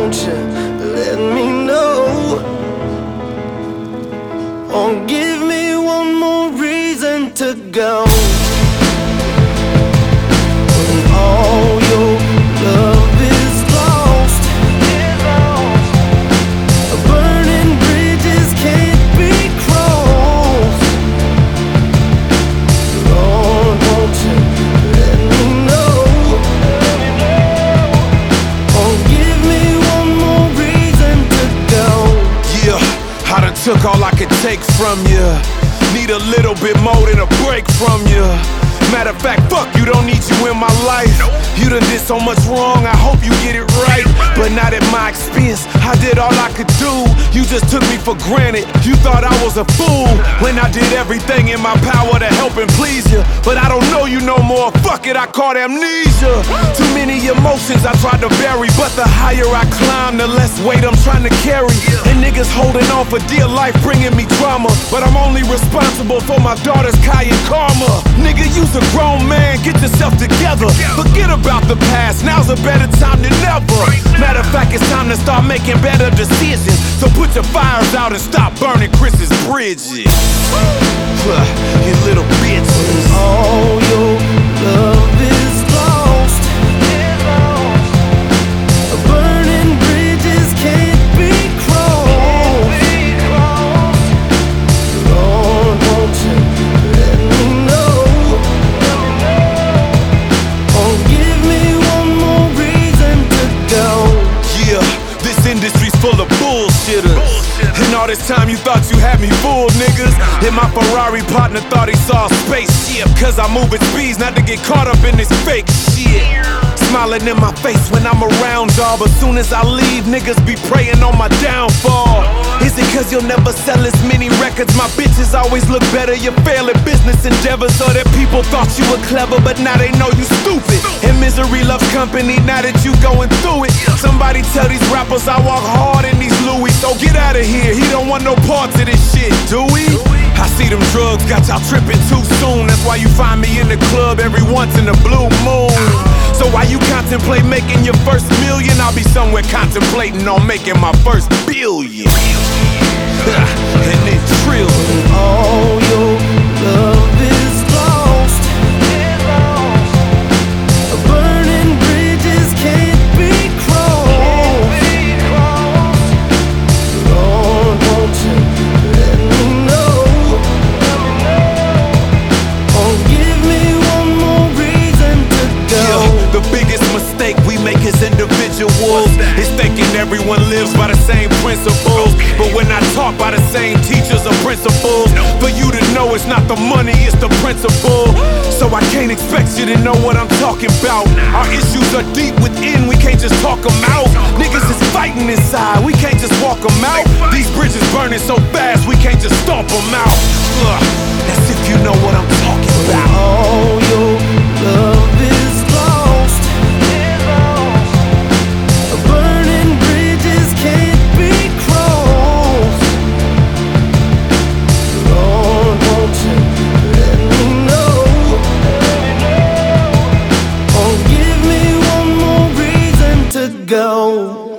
won't you let me know? Or give me one more reason to go. When all your love is lost, burning bridges can't be crossed. Lord, won't you let me know? Or give me one more reason to go. Yeah, I done took all I could take from you. Need a little bit more than a break from you. Matter of fact, fuck you, don't need you in my life. You done did so much wrong, I hope you get it right. But not at my expense, I did all I could do. You just took me for granted, you thought I was a fool. When I did everything in my power to help and please you. But I don't know you no more, fuck it, I caught amnesia. Too many emotions I tried to bury, but the higher I climb, the less weight I'm trying to carry. And niggas holding on for dear life, bringing me drama. But I'm only responsible for my daughter's Kai and Karma. Nigga, you's a grown man, get yourself together. Forget about the past, now's a better time than ever. Matter of fact, it's time to start making better decisions. So put your fires out and stop burning Chris's bridges. You little bitches. All your love is lost, burning bridges can't be crossed. Lord, won't you let me know? Or give me one more reason to go. Yeah, this industry's full of bullshitters. And all this time you thought you had me fooled, niggas. And my Ferrari partner thought he saw a spaceship. Cause I move at speeds not to get caught up in this fake shit. Smiling in my face when I'm around y'all, but soon as I leave, niggas be praying on my downfall. Is it cause you'll never sell as many records? My bitches always look better, you fail at business endeavors. So that people thought you were clever, but now they know you stupid. And misery loves company now that you going through it. Somebody tell these rappers I walk hard in these Louis. So get out of here, he don't want no parts of this shit, do we? I see them drugs got y'all tripping too soon. That's why you find me in the club every once in a blue moon. So while you contemplate making your first million, I'll be somewhere contemplating on making my first billion. And then trillion. All your love is lost, burning bridges can't be crossed. Lord, won't you let me know? Or give me one more reason to go. Yeah, the biggest mistake we make as individuals is thinking everyone lives by the same principles. But we're not taught by the same teachers or principles. For you to know it's not the money, it's the principle. So I can't expect you to know what I'm talking about. Our issues are deep within, we can't just talk them out. Niggas is fighting inside, we can't just walk them out. These bridges burning so fast, we can't just stomp them out. That's if you know what I'm talking about. All your love is lost, burning bridges can't be crossed. Lord, won't you let me know? Or give me one more reason to go.